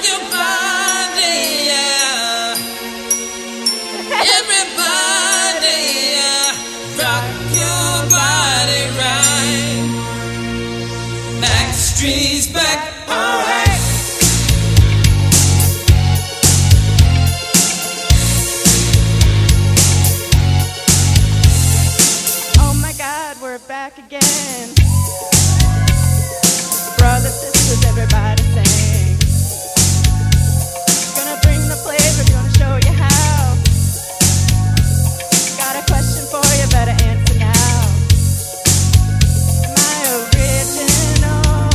your body, yeah. Everybody, yeah. Rock your body right. Backstreet's back, alright. Oh my God, we're back again. Brothers, sisters, everybody sing. Gonna bring the flavor, gonna show you how. Got a question for you, better answer now. Am I original?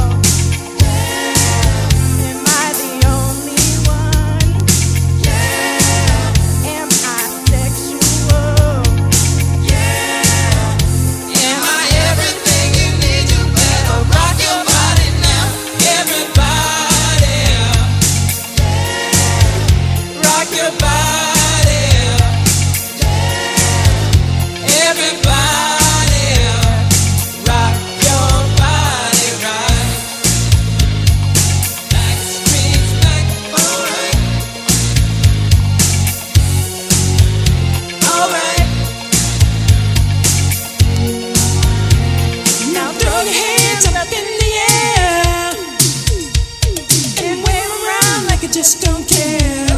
Yeah. Am I the only one? Yeah. Am I sexual? Yeah. Am I everything you need? You better rock your body now. Everybody, rock your body. Everybody, rock your body right. Backstreet's back, alright. Alright. Now throw your hands up in the air and wave 'em around like you just don't care.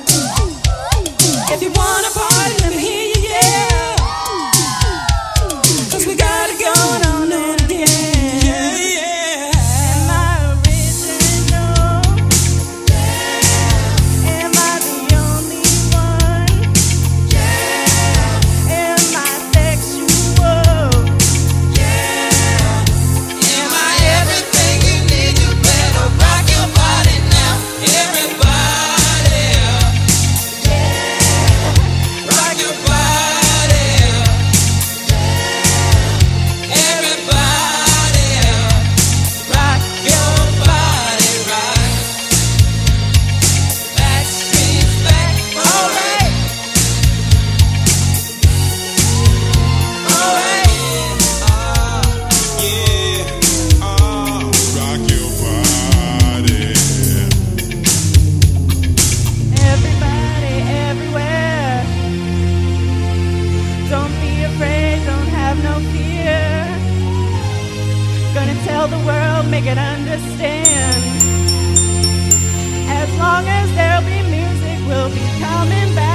If you wanna party, let me hear you, yeah. 'Cause we got it going on and again. Yeah, yeah. Am I original? Yeah. Am I the only one? Yeah. Am I sexual? Yeah. Am I everything you need? You better rock your body now. Everybody, rock your body. Everybody, rock your body right. Backstreet's back, alright. Alright. Rock your body. Everybody, everywhere. Don't be afraid, don't have no fear. Gonna tell the world, make it understand. As long as there'll be music, we'll be coming back.